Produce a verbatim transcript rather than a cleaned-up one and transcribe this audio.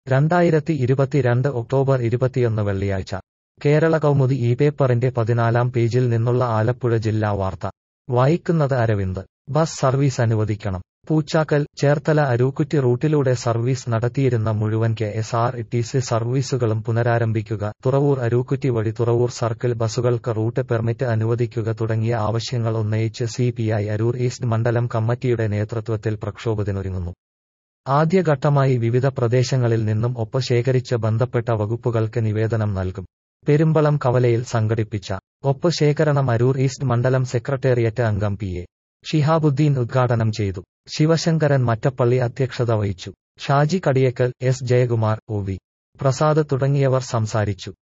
രണ്ടായിരത്തി ഇരുപത്തിരണ്ട് ഒക്ടോബർ ഇരുപത്തിയൊന്ന് വെള്ളിയാഴ്ച കേരള കൗമുദി ഈ പേപ്പറിന്റെ പതിനാലാം പേജിൽ നിന്നുള്ള ആലപ്പുഴ ജില്ലാ വാർത്ത വായിക്കുന്നത് അരവിന്ദ്. ബസ് സർവീസ് അനുവദിക്കണം. പൂച്ചാക്കൽ, ചേർത്തല അരൂക്കുറ്റി റൂട്ടിലൂടെ സർവീസ് നടത്തിയിരുന്ന മുഴുവൻ K S R T C സർവീസുകളും പുനരാരംഭിക്കുക, തുറവൂർ അരൂക്കുറ്റി വഴി തുറവൂർ സർക്കിൾ ബസുകൾക്ക് റൂട്ട് പെർമിറ്റ് അനുവദിക്കുക തുടങ്ങിയ ആവശ്യങ്ങൾ ഉന്നയിച്ച് C P I Aroor east മണ്ഡലം കമ്മിറ്റിയുടെ നേതൃത്വത്തിൽ പ്രക്ഷോഭത്തിനൊരുങ്ങുന്നു. ആദ്യഘട്ടമായി വിവിധ പ്രദേശങ്ങളിൽ നിന്നും ഒപ്പ് ശേഖരിച്ച് ബന്ധപ്പെട്ട വകുപ്പുകൾക്ക് നിവേദനം നൽകും. പെരുമ്പളം കവലയിൽ സംഘടിപ്പിച്ച ഒപ്പ് ശേഖരണം അരൂർ ഈസ്റ്റ് മണ്ഡലം സെക്രട്ടേറിയറ്റ് അംഗം പി എ ഷിഹാബുദ്ദീൻ ഉദ്ഘാടനം ചെയ്തു. ശിവശങ്കരൻ മറ്റപ്പള്ളി അധ്യക്ഷത വഹിച്ചു. Shaji Kadiyakkal, S Jayakumar, O V Prasad തുടങ്ങിയവർ സംസാരിച്ചു.